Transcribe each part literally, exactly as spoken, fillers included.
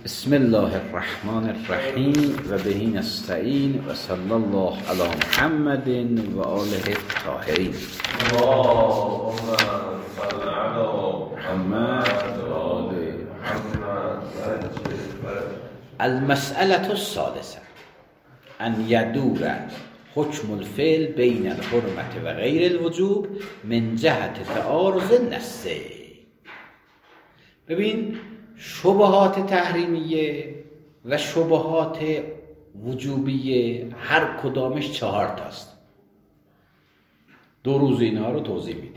بسم الله الرحمن الرحیم و بهی نستعین و صلی الله علی محمد و آله الطاهرین. اللهم صل علی محمد و آل محمد. المسألة السادسة ان یدور حکم الفعل بین الحرمة و غیر الوجوب من جهت تعارض النصین. ببین، شبهات تحریمیه و شبهات وجوبیه هر کدامش چهار تاست. دو روز اینها رو توضیح میدیم.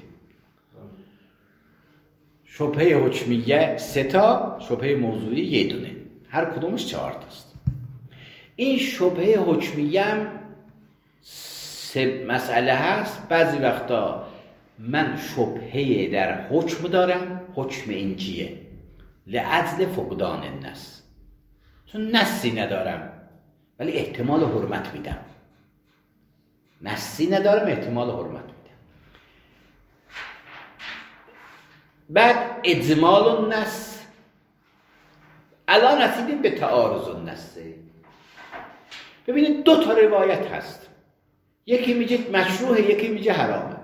شبهه حکمیه سه تا، شبهه موضوعی یه دونه، هر کدامش چهار تاست. این شبهه حکمیه هم سه مسئله هست. بعضی وقتا من شبهه در حکم دارم، حکم این چیه؟ لعجل فقدان النص، چون نصی ندارم ولی احتمال حرمت میدم. نصی ندارم، احتمال حرمت میدم. بعد اجمال النص. الان رسیدیم به تعارض النص. ببینید دو تا روایت هست، یکی میگه مشروعه، یکی میگه حرامه،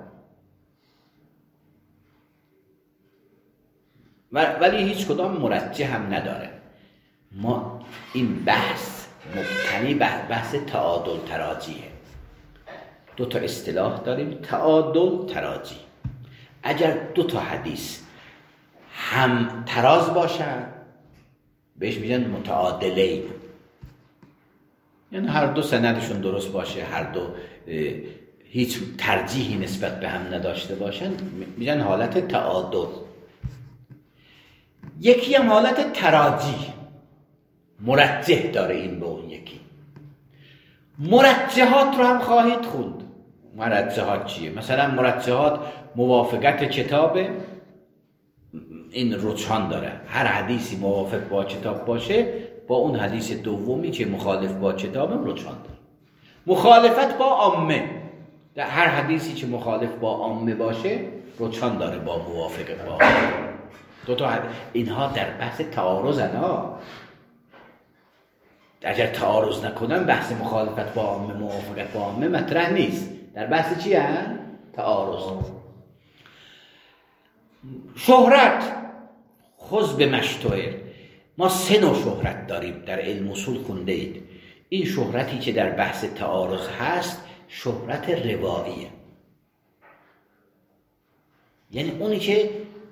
ولی هیچ کدام مرجح هم نداره. ما این بحث مبتنی بر بحث تعادل تراجیه. دو تا اصطلاح داریم، تعادل تراجی. اگر دو تا حدیث هم تراز باشن بهش میگن متعادلین، یعنی هر دو سندشون درست باشه، هر دو هیچ ترجیحی نسبت به هم نداشته باشن، میگن حالت تعادل. یکی هم حالت تراجی، مرجح داره این به اون یکی. مرجحات رو هم خواهید خوند. مرجحات چیه؟ مثلا مرجحات موافقت کتابه، این رجحان داره. هر حدیثی موافق با کتاب باشه، با اون حدیث دومی که مخالف با کتابم رجحان داره. مخالفت با عامه، در هر حدیثی که مخالف با عامه باشه رجحان داره با موافق با عامه. دو تا اینها در بحث تعارضن ها. اگر تعارض نکنن بحث مخالفت با عامه، موافقت با عامه مطرح نیست. در بحث چی هست؟ تعارض. شهرت خذ به مشتوه. ما سه نوع شهرت داریم، در علم اصول خونده اید. این شهرتی که در بحث تعارض هست شهرت رواییه، یعنی اونی که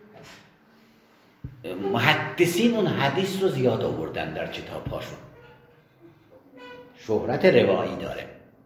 محدثین اون حدیث رو زیاد آوردن در کتاب هاشون، شهرت روایی داره.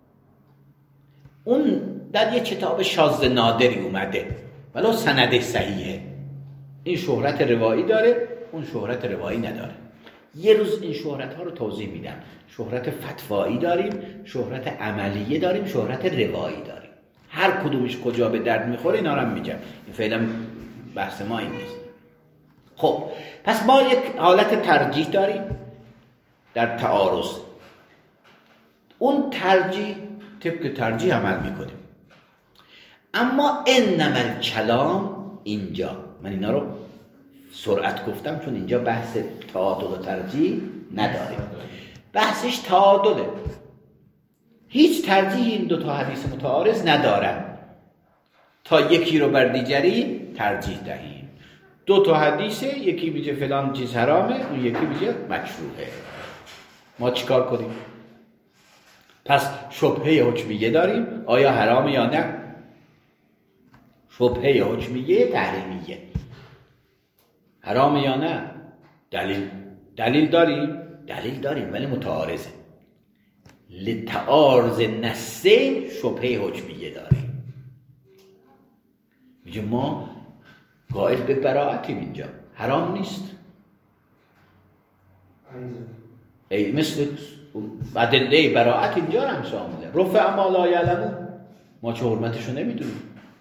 اون در یه کتاب شاذ نادری اومده ولو سند صحیحه، این شهرت روایی داره، اون شهرت روایی نداره. یه روز این شهرت ها رو توضیح میدم. شهرت فتوایی داریم، شهرت عملیه داریم، شهرت روایی داریم. هر کدومش کجا به درد میخوره اینا رو هم میگم، این فعلا بحث ما این نیست. خب پس ما یک حالت ترجیح داریم در تعارض. اون ترجیح طبق ترجیح عمل میکنیم. اما انما الکلام، اینجا من اینا رو سرعت گفتم چون اینجا بحث تعادل و ترجیح نداریم، بحثش تعادله. هیچ ترجیح این دو تا حدیث متعارض ندارن تا یکی رو بر دیگری ترجیح دهیم. دو تا حدیثه، یکی میگه فلان چیز حرامه، اون یکی میگه مشروعه. ما چیکار کنیم؟ پس شبهه حکمیه داریم، آیا حرامه یا نه؟ شبهه حکمیه تحریمیه، حرامه یا نه؟ دلیل دلیل داریم؟ دلیل داریم ولی متعارضه. لتعارض نصین شبهه حکمیه داریم. میگه ما قائل به براعتیم، اینجا حرام نیست. ای مثل ادله براعت اینجا هم شامله. رفع ما لا یعلمون، ما چه حرمتشو نمیدونیم.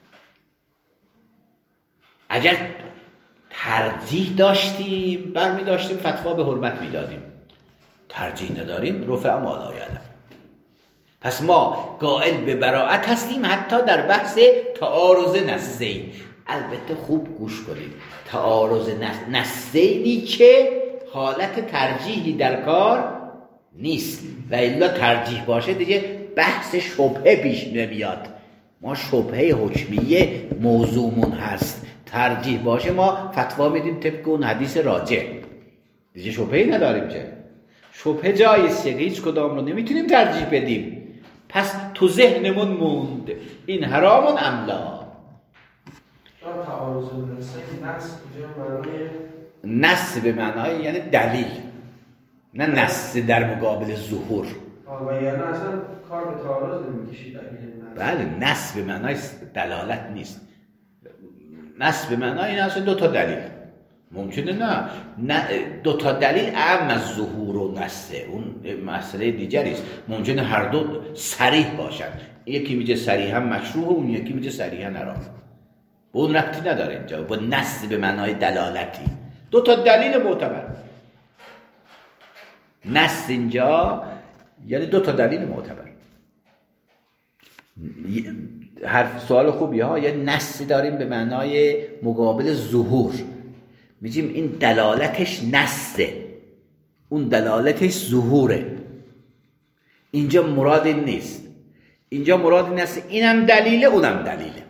اگر ترجیح داشتیم برمی داشتیم فتوا به حرمت میدادیم، ترجیح نداریم رفع ما لا یعلمون. پس ما قائل به براعت هستیم حتی در بحث تعارض نصین. البته خوب گوش کنید، تعارض نصینی که حالت ترجیحی در کار نیست و الا ترجیح باشه دیگه بحث شبهه پیش نمیاد. ما شبهه حکمیه موضوعمون هست، ترجیح باشه ما فتوا میدیم طبق اون حدیث راجع، دیگه شبهه نداریم. چه شبهه جاییست که هیچ کدام رو نمیتونیم ترجیح بدیم، پس تو ذهنمون موند این حرامون املا. تعارض نص نص معنای نص به معنای یعنی دلیل، نه نص در مقابل ظهور. و یعنی اصلا کار به تعارض نمیکشید. بله، نص به معنای دلالت نیست. نص به معنای این اصلا دو تا دلیل ممکنه، نه نه دو تا دلیل اعم از ظهور و نصه، اون مسئله دیگری است. ممکنه هر دو صریح باشن، یکی میگه صریحا مشروع و اون یکی میگه صریحا حرام، به اون ربطی نداره اینجا با نص به معنای دلالتی. دو تا دلیل معتبر، نص اینجا یعنی دو تا دلیل معتبر. حرف سوال خوبیه ها. یه نصی داریم به معنای مقابل ظهور، میگیم این دلالتش نصه، اون دلالتش ظهوره. اینجا مراد این نیست، اینجا مراد این است اینم دلیله اونم دلیله.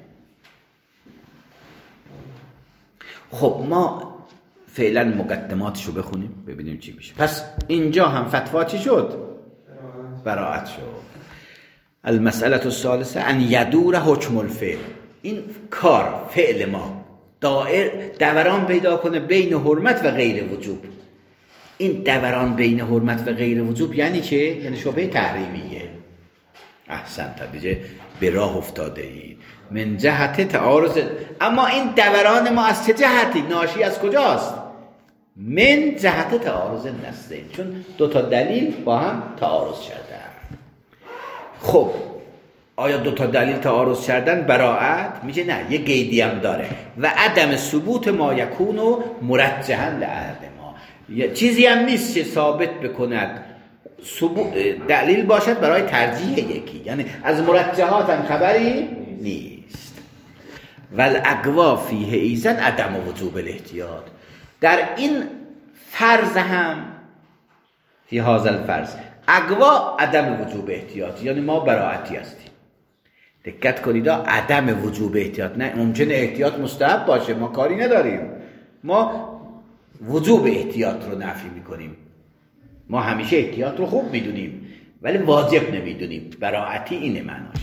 خب ما فعلا مقدماتشو بخونیم ببینیم چی میشه. پس اینجا هم فتوا چی شد؟ براءت شد. المسئله الثالثه ان یدور حکم الفعل، این کار فعل ما دائر دوران پیدا کنه بین حرمت و غیر وجوب. این دوران بین حرمت و غیر وجوب یعنی چه؟ یعنی شبهه تحریمیه. احسن دیگه به راه افتاده ای من جهت تعارض. اما این دوران ما از چه جهتی ناشی از کجاست؟ من جهت تعارض نصین، چون دو تا دلیل با هم تعارض کردن. خب آیا دو تا دلیل تعارض کردن براءت؟ میگه نه، یه قیدی هم داره و عدم ثبوت ما یکون و مرجحا لعهد ما، یه چیزی هم نیست که ثابت بکند دلیل باشد برای ترجیح یکی، یعنی از مرجحات هم خبری نیست. والاقوا فیه ایزن عدم وجوب الاحتیاط، در این فرض هم فی هذا الفرض اقوا عدم وجوب احتیاط، یعنی ما براءتی هستیم. دقت کنید عدم وجوب احتیاط، نه ممکنه احتیاط مستحب باشه ما کاری نداریم، ما وجوب احتیاط رو نفی میکنیم. ما همیشه احتیاط رو خوب میدونیم ولی واجب نمیدونیم. براءتی اینه معناش.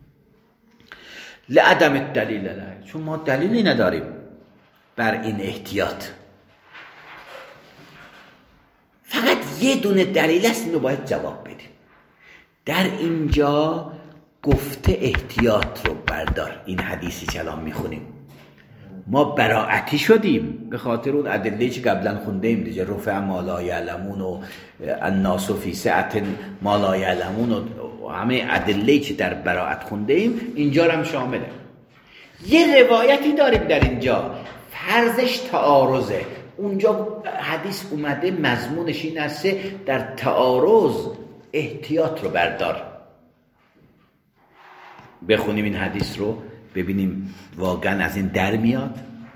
لعدم الدلیل له، چون ما دلیلی نداریم بر این احتیاط، فقط یه دونه دلیل است، اینو باید جواب بدیم. در اینجا گفته احتیاط رو بردار، این حدیثی که الان میخونیم ما براءتی شدیم به خاطر اون ادله‌ای که قبلا خوندیم دیگه، رفع ما لا یعلمون و الناس فی سعة ما لا یعلمون و همه ادله‌ای که در براءت خوندیم اینجا هم شامله. یه روایتی داریم در اینجا فرضش تعارضه، اونجا حدیث اومده مضمونش این است در تعارض احتیاط رو بردار. بخونیم این حدیث رو ببینیم واقعا از این در میاد.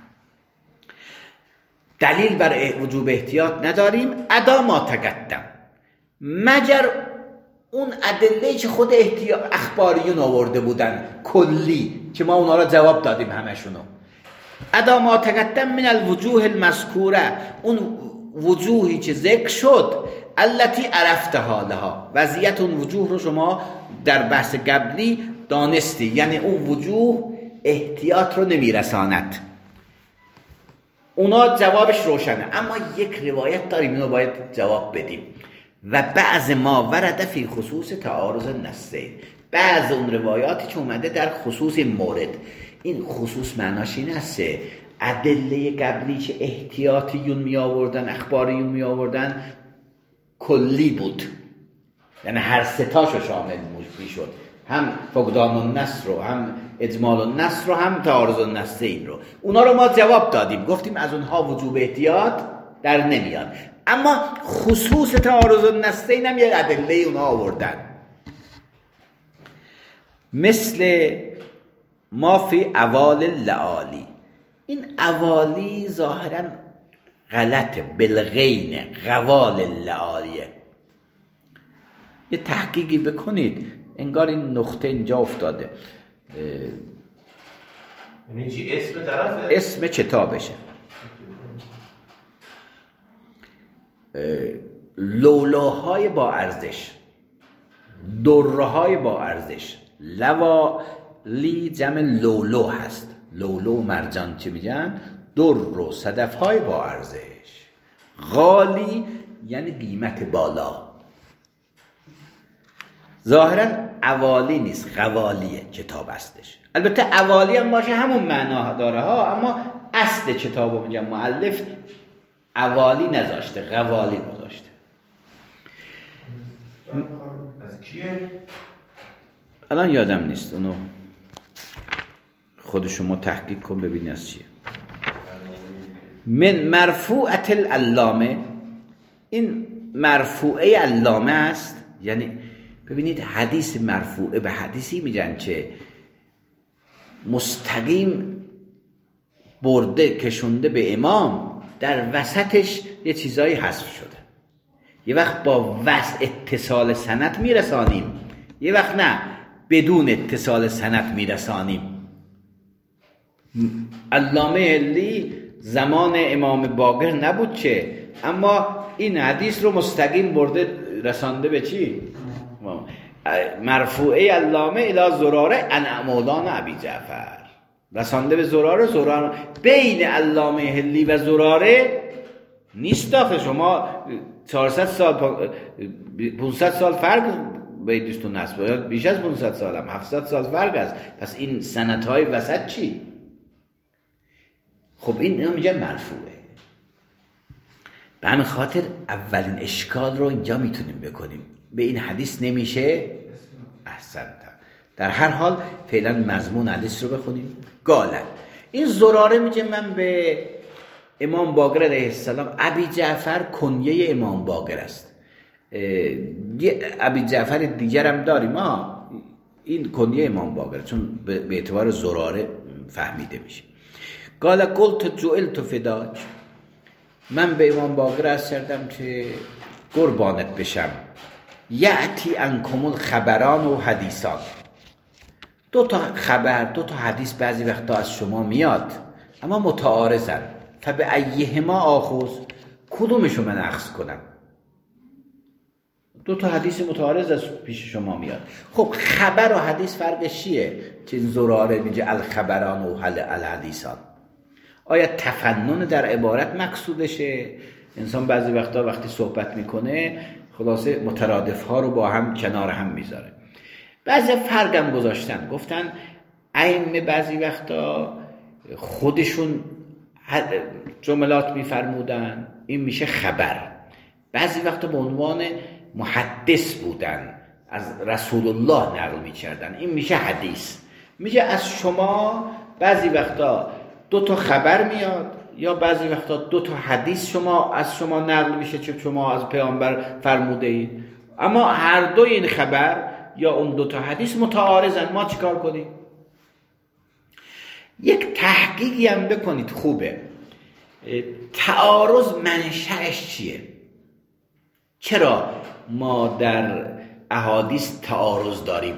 دلیل بر وجوب احتیاط نداریم ادا ما تقدم، مگر اون ادله‌ای که خود احتیاط اخباریون آورده بودن کلی که ما اونا را جواب دادیم همشونو. ادا ما تقدم من الوجوه المذکوره، اون وجوهی که ذکر شد التي عرفتها لها، وضعیت اون وجوه رو شما در بحث قبلی دانستی، یعنی اون وجوه احتیاط رو نمیرساند. اونا جوابش روشنه، اما یک روایت داریم اینو باید جواب بدیم. و بعض ما ورد فی خصوص تعارض النصین، بعض اون روایاتی که اومده در خصوص مورد. این خصوص معناش این است ادله قبلی که احتیاطیون می آوردن اخباریون می آوردن کلی بود، یعنی هر ستاشو شامل می شد، هم فقدان النص رو، هم اجمال النص رو، هم تعارض النصین رو. اونا رو ما جواب دادیم، گفتیم از اونها وجوب احتیاط در نمیاد، اما خصوص تعارض النصین هم یک ادله اونها آوردن، مثل ما فی اوال لعالی. این اوالی ظاهرا غلط بالغین قوال لعالیه. یه تحقیقی بکنید، انگار این نقطه اینجا افتاده. یعنی چی؟ اسم طرفه؟ اسم کتابشه. لولاهای با ارزش، درهای با ارزش. لوالی جمع لولو هست. لولو و مرجان چی میگن؟ در و صدفهای با ارزش. غالی یعنی قیمت بالا. ظاهرا اوالی نیست، قوالیه کتاب هستش. البته اوالی هم باشه همون معنا داره ها، اما اصل کتابو میگم مؤلف اوالی نذاشته، قوالی گذاشته. از کیه؟ الان یادم نیست، اونو خود شما تحقیق کن ببینی از چیه. من مرفوعت العلامه، این مرفوعه علامه است. یعنی ببینید حدیث مرفوعه به حدیثی میگن که مستقیم برده کشونده به امام، در وسطش یه چیزایی حذف شده. یه وقت با وصل اتصال سند میرسانیم، یه وقت نه بدون اتصال سند میرسانیم. علامه حلی زمان امام باقر نبود چه، اما این حدیث رو مستقیم برده رسانده به چی؟ مرفوعه علامه الی زراره عن مولانا ابی جعفر، رسانده به زراره. زراره بین علامه حلی و زراره نیست داخل. شما چهارصد سال پانصد سال فرق بینشون هست، بیش از پانصد سال هم هفتصد سال فرق است. پس این سندهای وسط چی؟ خب این اینا میگن مرفوعه. به همین خاطر اولین اشکال رو اینجا میتونیم بکنیم، به این حدیث نمیشه. احسنت. در هر حال فعلا مضمون حدیث رو بخونیم. قاله این زراره میگه من به امام باقر علیه السلام، ابی جعفر کنیه امام باقر است. ابی جعفر دیگر هم داریم ما، این کنیه امام باقر چون به اعتبار زراره فهمیده میشه. قال قلت جعلت فداک، من به امام باقر عرض کردم که قربانت بشم. یأتی انکم الخبران و حدیثان، دو تا خبر دو تا حدیث بعضی وقتا از شما میاد اما متعارضن. فبه ایهما آخذ، کدومشو من اخذ کنم؟ دو تا حدیث متعارض از پیش شما میاد. خب خبر و حدیث فرقش چیه که زراره میگه الخبران و الحدیثان؟ آیا تفنن در عبارت مقصودشه؟ انسان بعضی وقتا وقتی صحبت میکنه خلاصه مترادف ها رو با هم کنار هم میذاره. بعضی فرق هم گذاشتن، گفتن ائمه بعضی وقتا خودشون جملات میفرمودن، این میشه خبر. بعضی وقتا به عنوان محدث بودن، از رسول الله نقل میکردن، این میشه حدیث. میشه از شما بعضی وقتا دو تا خبر میاد یا بعضی وقتا دو تا حدیث شما از شما نقل میشه چه شما از پیامبر فرموده اید، اما هر دوی این خبر یا اون دو تا حدیث متعارضن. ما چیکار کنیم؟ یک تحقیقی هم بکنید خوبه. تعارض منشأش چیه؟ چرا ما در احادیث تعارض داریم؟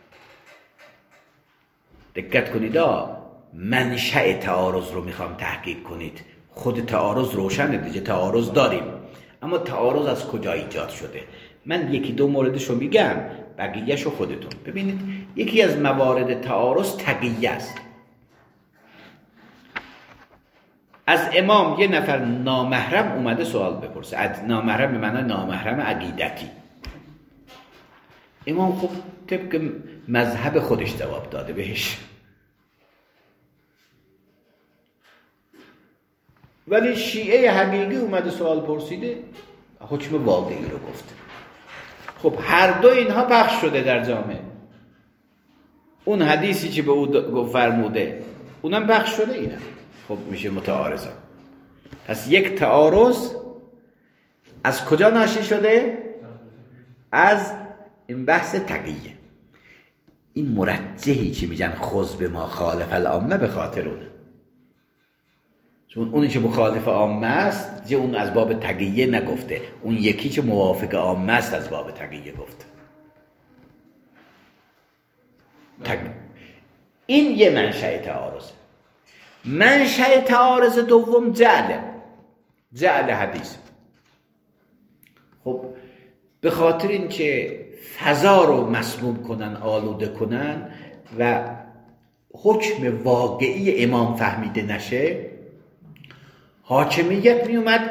دقت کنید ها، منشأ تعارض رو میخوام تحقیق کنید. خود تعارض روشنه دیگه، تعارض داریم، اما تعارض از کجا ایجاد شده؟ من یکی دو موردش رو میگم، بقیه‌اش رو خودتون ببینید. یکی از موارد تعارض تقیه است. از امام یه نفر نامحرم اومده سوال بپرسه، نامحرم به معنی نامحرم عقیدتی. امام خب طبق مذهب خودش جواب داده بهش، ولی شیعه حقیقی اومده سوال پرسیده، حکم واقعی رو گفته. خب هر دو اینها پخش شده در جامعه. اون حدیثی که به او فرموده اونم پخش شده، اینم خب میشه متعارضه. پس یک تعارض از کجا ناشی شده؟ از این بحث تقیه. این مرجحی که میگن خذ به ما خالف العامه به خاطر اونه، چون اونی که مخالف عامه است که اون از باب تقیه نگفته، اون یکی که موافق عامه است از باب تقیه گفته. تق... این یه منشأ تعارض. منشأ تعارض دوم جعله، جعل حدیث. خب به خاطر این که فضا رو مسموم کنن، آلوده کنن و حکم واقعی امام فهمیده نشه، حاکمیت می اومد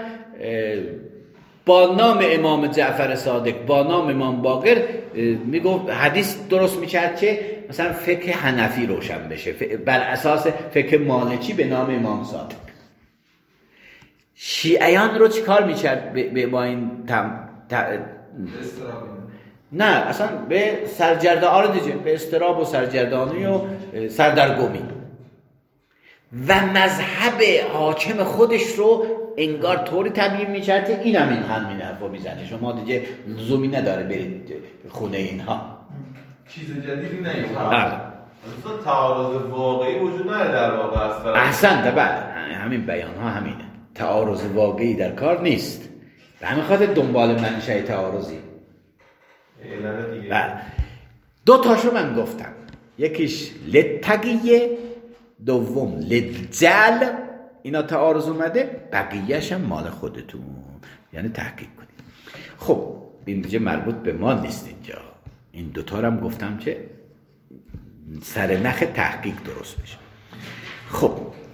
با نام امام جعفر صادق، با نام امام باقر می گفت حدیث درست می کرد که مثلا فقه حنفی روشن بشه بر اساس فقه مالکی به نام امام صادق. شیعیان رو چیکار می کرد با این تم... ت... نه اصلا به سرگردانی دیگه، به استراب و سرگردانی و سردرگمی و مذهب حاکم خودش رو انگار طوری تبیین می‌کرد که این هم این همین حرفو میزنه، شما دیگه لزومی نداره برید خونه اینها، چیز جدیدی نیست. بله اصلا تعارض واقعی وجود نداره در واقع اصلا. احسنت، بله همین بیان ها همینه، تعارض واقعی در کار نیست، به همین خاطر دنبال منشأ تعارضی. بله دو تاشو من گفتم، یکیش لتقیه، دوم لجعل، اینا تعارض اومده، بقیه‌اش هم مال خودتون، یعنی تحقیق کنید. خب این دیگه مربوط به ما نیست اینجا، این دوتا رو هم گفتم که سر نخ تحقیق درست بشه. خب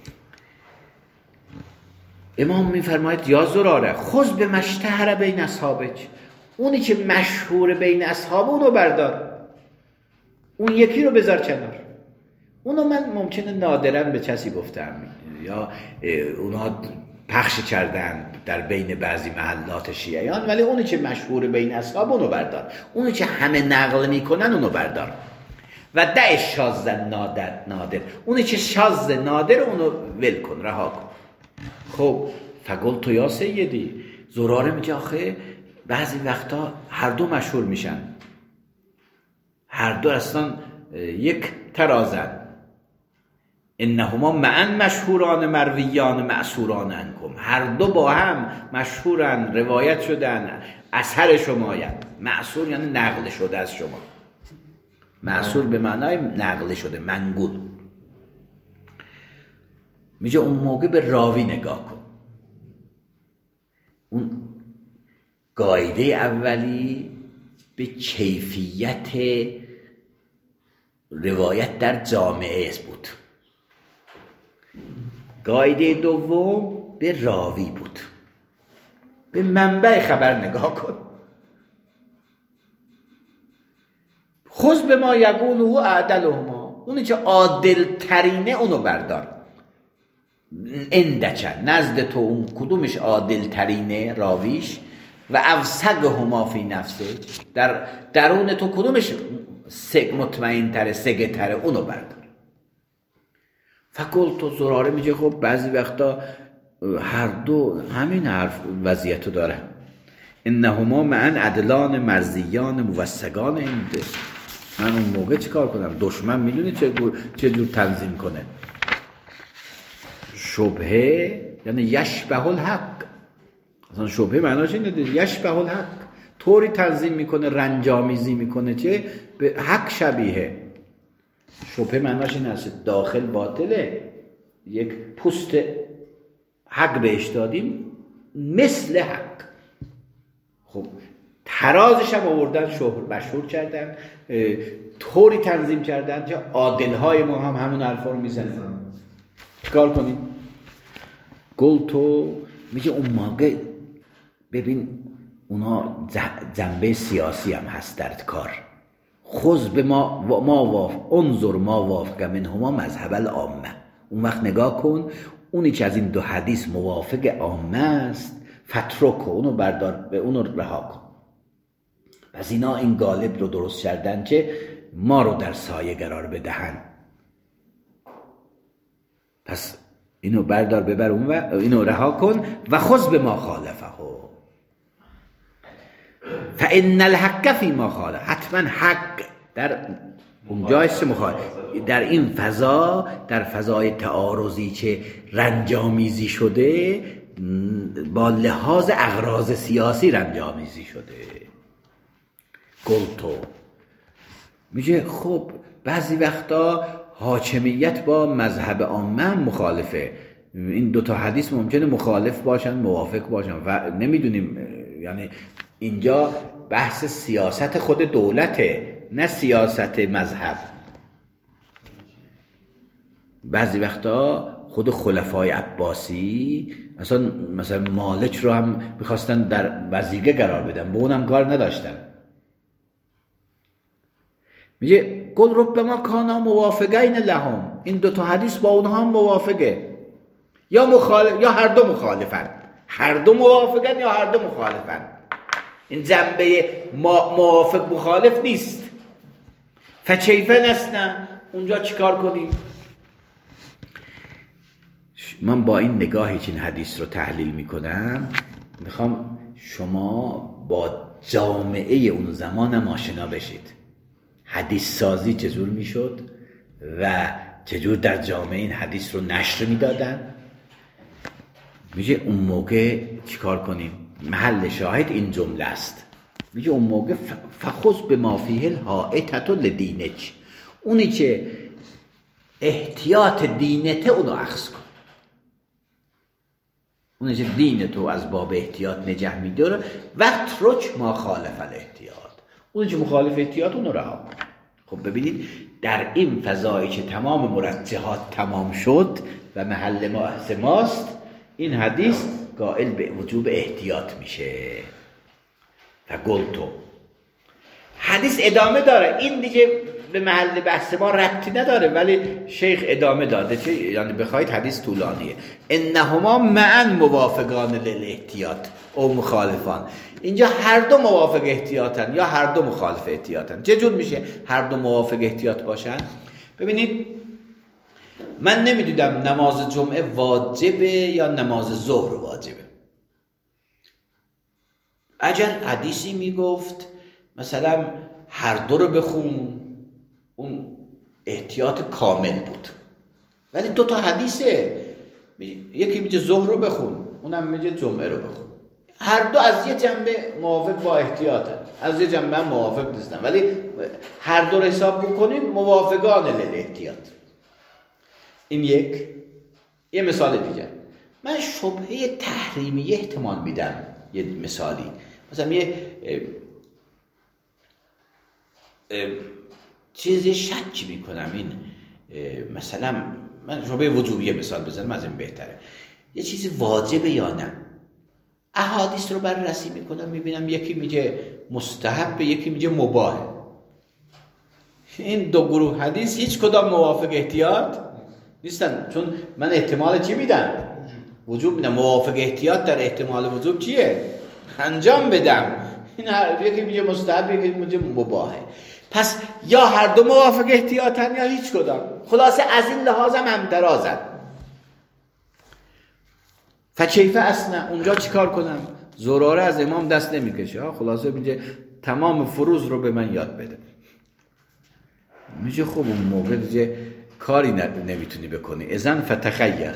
امام میفرماید یا زراره خذ به مشتهر بین اصحابک، اونی که مشهور بین اصحاب اونو بردار، اون یکی رو بذار کنار. اونو من ممکنه نادراً به کسی گفتم یا اونا پخش کردن در بین بعضی محلات شیعیان، ولی اونی که مشهور بین اصحاب اونو بردار، اونی که همه نقل میکنن اونو بردار و دع شاذ نادر نادر، اونی که شاذ نادر اونو ول کن، رها کن. خب فقلت یا سیدی، زراره میگه آخه بعضی وقتا هر دو مشهور میشن، هر دو اصلا یک ترازن، انهما معا مشهوران مرویان معصوران انکم، هر دو با هم مشهورن، روایت شدن، اثر شمایند. معصور یعنی نقل شده از شما، معصور به معنای نقل شده، منقول. میگه اون موقع به راوی نگاه کن. اون قاعده اولی به کیفیت روایت در جامعه بود، قاعده دوم به راوی بود، به منبع خبر نگاه کن. خذ به ما یقوله اعدلهما، اونی که عادل ترینه اونو بردار. اندچه نزد تو اون کدومش عادل ترینه راویش و اوثقهما فی نفسه، در درون تو کدومش سگ مطمئن تره، سگه تره، اونو بردار. فقل تو زراره میگه خب بعضی وقتا هر دو همین حرف وضعیتو داره. انهما معن عدلان مرضیان موثقان اینده. من اون موقع چی کار کنم؟ دشمن میدونی چه چه جور تنظیم کنه. شبهه یعنی یشبه الحق، اصلا شبهه معناش اینه دیگه، یشبه الحق، طوری تنظیم میکنه، رنجامیزی میکنه که به حق شبیه. شبهه معناش این هست داخل باطله، یک پوست حق بهش دادیم مثل حق. خب ترازش هم آوردن، شهر مشهور کردن، طوری تنظیم کردن که عادلهای ما هم همون حرفا رو میزنن. چیکار کنیم؟ گل تو میگه اون موقع ببین اونا جنبه سیاسی هم هست در کار. خذ به ما و ما وافق انظر ما وافق منهما مذهب العامه، اون وقت نگاه کن اونی که از این دو حدیث موافق عامه است فترک، اونو بردار، به اونو رها کن. پس اینا این قالب رو درست کردن که ما رو در سایه قرار بدهن. پس اینو بردار ببر اون و اینو رها کن و خذ به ما خالفه، فان الحق فی ما خالف، حتما حق در اونجا است مخالف. در این فضا، در فضای تعارضی که رنجامیزی شده، با لحاظ اغراض سیاسی رنجامیزی شده. گلتو میگه خب بعضی وقتا حاکمیت با مذهب عامه مخالفه. این دوتا حدیث ممکنه مخالف باشن موافق باشن و نمیدونیم، یعنی اینجا بحث سیاست خود دولته نه سیاست مذهب. بعضی وقتا خود خلفای عباسی اصلا مثلا مالک رو هم میخواستن در وظیفه قرار بدن، به اونم کار نداشتن. میگه قل ربما کانا موافقین لهم، این دو تا حدیث با اونها هم موافقه، یا مخالف یا هر دو مخالفن، هر دو موافقن یا هر دو مخالفن. این جنبه موافق مخالف نیست. فکیف نسنا، اونجا چیکار کنیم؟ من با این نگاهی که این حدیث رو تحلیل میکنم میخوام شما با جامعه اون زمان هم آشنا بشید. حدیث سازی چجور میشد و چجور در جامعه این حدیث رو نشر میدادن. میگه اون موقع چیکار کنیم؟ محل شاهد این جمله است. میگه اون موقع فخذ بما فیه الحائطة لدینک، اونی که احتیاط دینته اونو اخذ کن. اونی که دینتو از باب احتیاط نگه میداره و ترک ما خالف الاحتیاط، اونی که مخالف احتیاط اونو رها کن. خب ببینید در این فضایی که تمام مرجحات تمام شد و محل بحث ماست، این حدیث قائل به وجوب احتیاط میشه. و گلتو حدیث ادامه داره، این دیگه به محل بحث ما ربطی نداره، ولی شیخ ادامه داده که یعنی بخواید حدیث طولانیه. انهما معا موافقان للاحتیاط او مخالفان، اینجا هر دو موافق احتیاطن یا هر دو مخالف احتیاطن. چه جور میشه هر دو موافق احتیاط باشن؟ ببینید من نمیدونم نماز جمعه واجبه یا نماز ظهر واجبه. اگر حدیثی میگفت مثلا هر دو رو بخون، اون احتیاط کامل بود. ولی دو تا حدیثه، یکی میگه ظهر رو بخون، اونم میگه جمعه رو بخون. هر دو از یه جنبه موافق با احتیاطن، از یه جنبه موافق نیستن، ولی هر دو رو حساب بکنیم موافقان للاحتیاط. این یک. یه مثال دیگه، من شبهه تحریمی احتمال میدم. یه مثالی مثلا یه اه اه چیزی شک میکنم، این مثلا من شبهه وجوبیه مثال بزنم، از این بهتره. یه چیزی واجبه یا نه، احادیث رو بررسی میکنم میبینم یکی میگه مستحب، یکی میگه مباهه. این دو گروه حدیث هیچ کدام موافق احتیاط نیستن، چون من احتمال چی میدم؟ وجوب میدم. موافق احتیاط در احتمال وجوب چیه؟ انجام بدم. این هر یکی میگه مستحب، یکی میگه مباهه. پس یا هر دو موافق احتیاطن یا هیچ کدام. خلاصه از این لحاظ هم همترازن. فکیفه اصلا اونجا چیکار کنم؟ زراره از امام دست نمیکشه. خلاصه میگه تمام فروض رو به من یاد بده. میگه خب اون موقع دیگه کاری نمیتونی بکنی. اذن فتخیر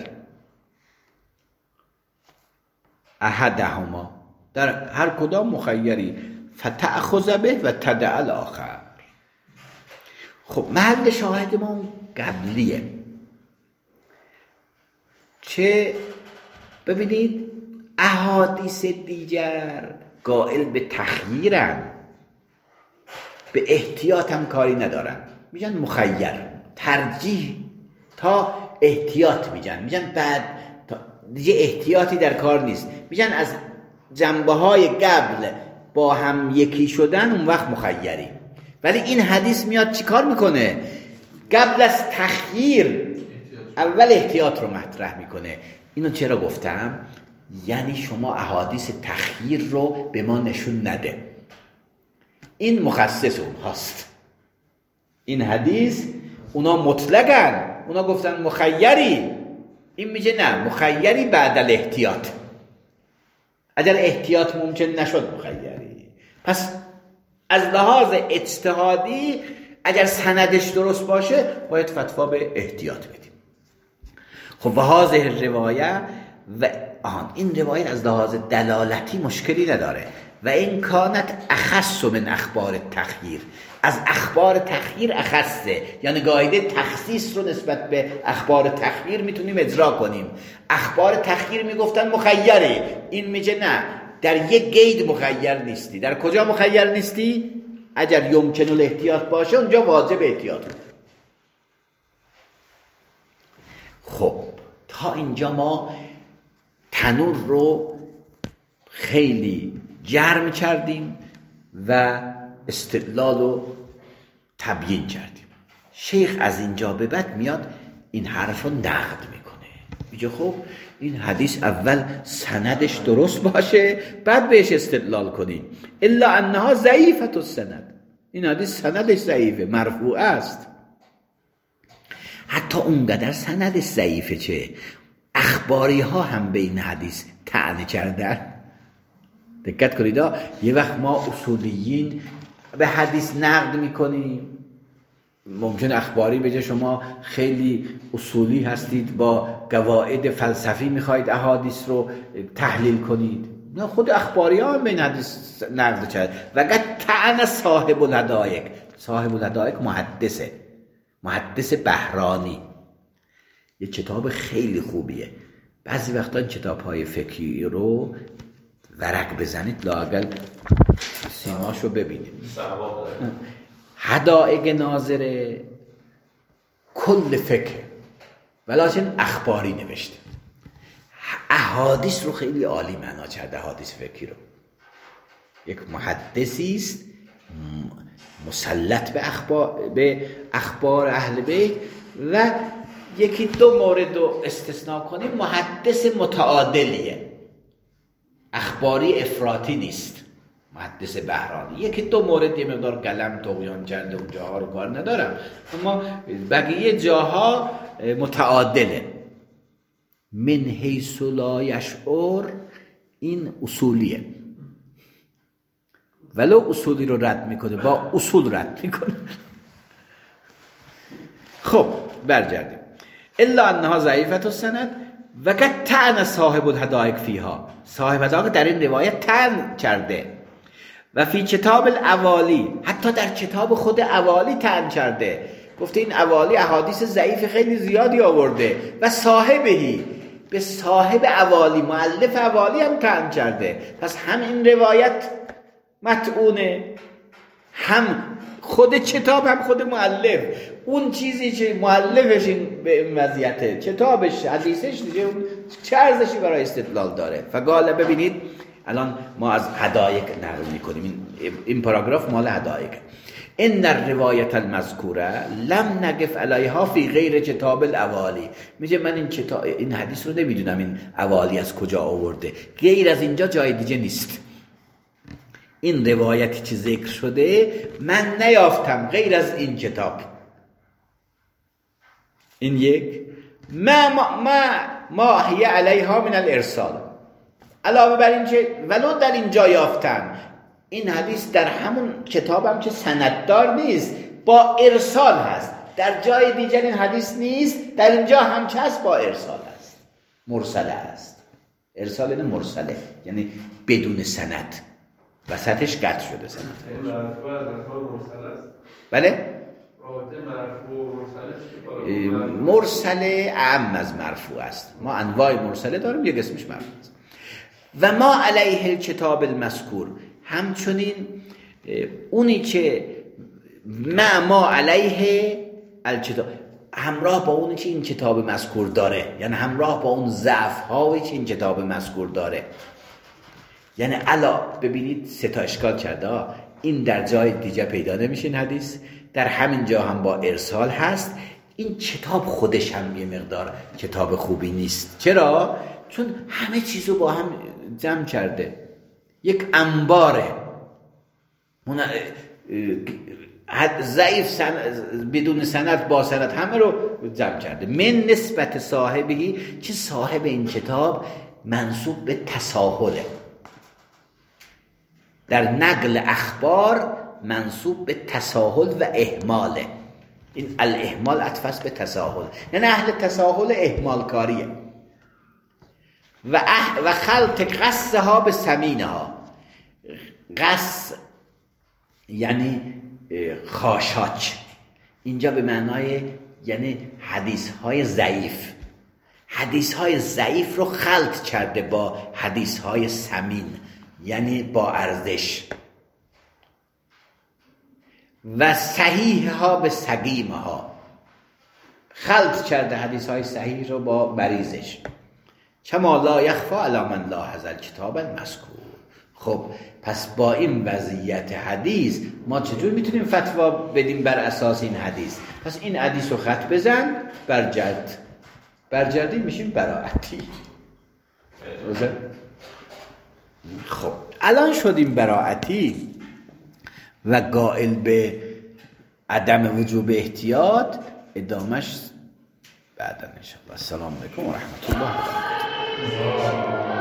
احدهما، در هر کدام مخیری، فتأخذ به و تدع الاخر. خب محل شاهد ما قبلیه. چه ببینید احادیث دیگر قائل به تخییرن، به احتیاط هم کاری ندارن، میگن مخیر، ترجیح تا احتیاط میگن، میگن بعد دیگه احتیاطی در کار نیست، میگن از جنبه های قبل با هم یکی شدن اون وقت مخیری. ولی این حدیث میاد چی کار میکنه؟ قبل از تخییر اول احتیاط رو مطرح میکنه. اینو چرا گفتم؟ یعنی شما احادیث تخییر رو به ما نشون نده، این مخصص اون هاست. این حدیث اونا مطلقن، اونا گفتن مخیری، این میگه نه مخیری بعد الاحتیاط. اگر احتیاط ممکن نشد مخیری. پس از لحاظ اجتهادی اگر سندش درست باشه باید فتوا به احتیاط بدیم. خب و هذه روایه و آن این روایت از لحاظ دلالتی مشکلی نداره و این کانت اخص من اخبار تخییر، از اخبار تخییر اخصه، یعنی قاعده تخصیص رو نسبت به اخبار تخییر میتونیم اجرا کنیم. اخبار تخییر میگفتن مخیری، این میگه نه، در یک قید مخیر نیستی. در کجا مخیر نیستی؟ اگر یمکن الاحتیاط باشه اونجا واجب احتیاط کنه. خب تا اینجا ما تنور رو خیلی گرم کردیم و استدلال رو تبیین کردیم. شیخ از اینجا به بعد میاد این حرف رو نقد میکنه، میگه خب این حدیث اول سندش درست باشه بعد بهش استدلال کنیم. الا انها ضعیفه السند، این حدیث سندش ضعیفه، مرفوع است. حتی اونقدر سندش ضعیفه چه اخباری ها هم به این حدیث طعن کردن. دقت کنید، یه وقت ما اصولیین به حدیث نقد میکنیم، ممکن اخباری بگه شما خیلی اصولی هستید، با قواعد فلسفی میخواید احادیث رو تحلیل کنید. نه، خود اخباری ها هم به این حدیث نقد کرد. و قد طعن صاحب الهدایق، صاحب الهدایق محدثه، محدث بهرانی، یه کتاب خیلی خوبیه. بعضی وقتا این کتاب های فقهی رو ورق بزنید لااقل سیماشو ببینید. حدائق ناظره کل فقه ولیکن اخباری نوشته. احادیث رو خیلی عالی معنا کرده، احادیث فقهی رو. یک محدثی است مسلط به اخبار به اخبار اهل بیت و یکی دو مورد رو استثناء کنیم، محدث متعادلیه، اخباری افراطی نیست، محدث بهرانی. یکی دو مورد یه مقدار قلم طغیان کرده، اون جاها رو کار ندارم، اما بقیه جاها متعادله. من حیث لا یشعر، این اصولیه، ولو اصولی رو رد میکنه، با اصول رد میکنه. خب برگردیم. الا انها ضعیفه السند و قد طعن صاحب الهدایق فیها، صاحب الهدایق در این روایت طعن کرده. و فی کتاب الاوالی، حتی در کتاب خود اوالی طعن کرده، گفته این اوالی احادیث ضعیف خیلی زیادی آورده. و صاحبهی، به صاحب اوالی، مؤلف اوالی هم طعن کرده. پس هم این روایت مطعونه، هم خود کتاب، هم خود مؤلف. اون چیزی که مؤلفش به این وضعیته، کتابش، حدیثش دیگه، اون چه ارزشی برای استدلال داره؟ فقال، ببینید الان ما از حدایق نقل میکنیم، این, این پاراگراف مال حدایق. ان الروایت المذکوره لم نقف علیها فی غیر کتاب الاوالی. میگه من این کتاب، این حدیث رو نمیدونم این اوالی از کجا آورده، غیر از اینجا جای دیگه نیست. این روایتی که ذکر شده من نیافتم غیر از این کتاب. این یک. ما ما ما, ما هی علیها من الارسال، علاوه بر این که ولو در اینجا یافتن این حدیث در همون کتاب هم که سنددار نیست، با ارسال هست. در جای دیگر این حدیث نیست، در اینجا هم که هست با ارسال هست، مرسله هست. ارسال این مرسله یعنی بدون سند، وسطش قطع شده سند. این مرفوع از اخبار مرسله است؟ بله؟ رابطه مرفوع و مرسله چی؟ مرسله اعم از مرفوع است. ما انواع مرسله داریم، یک اسمش مرفوع است. و ما علیه الکتاب المذکور، همچنین اونی که ما ما علیه الکتاب، همراه با اونی که این کتاب مذکور داره، یعنی همراه با اون ضعف هایی که این کتاب مذکور داره. یعنی الا ببینید سه تا اشکال کرده، این در جای دیگه پیدا نمیشه این حدیث، در همین جا هم با ارسال هست. این کتاب خودش هم یه مقدار کتاب خوبی نیست. چرا؟ چون همه چیزو با هم جمع کرده، یک انباره ضعیف سند، بدون سند، با سند، همه رو جمع کرده. من نسبت صاحبی، که صاحب این کتاب منسوب به تساهله، در نقل اخبار منصوب به تساهل و اهماله. این الاهمال عطف به تساهل، یعنی اهل تساهل اهمال کاریه. و اح و خلط قصها به سمینها. قص یعنی خاشاچ، اینجا به معنای یعنی حدیث های ضعیف. حدیث های ضعیف رو خلط کرده با حدیث های سمین، یعنی با ارزش. و صحیح ها به سقیم ها، خلط کرده حدیث های صحیح رو با مریضش. کما لا یخفی علی من لاحظ الکتاب المذکور. خب پس با این وضعیت حدیث ما چطور میتونیم فتوا بدیم بر اساس این حدیث؟ پس این حدیث رو خط بزن، برجرد، برجردی میشیم براعتی. خب الان شدیم براعتی و قائل به عدم وجوب احتیاط. ادامش بعدا ان شاء الله. السلام علیکم و رحمت الله و برکاته.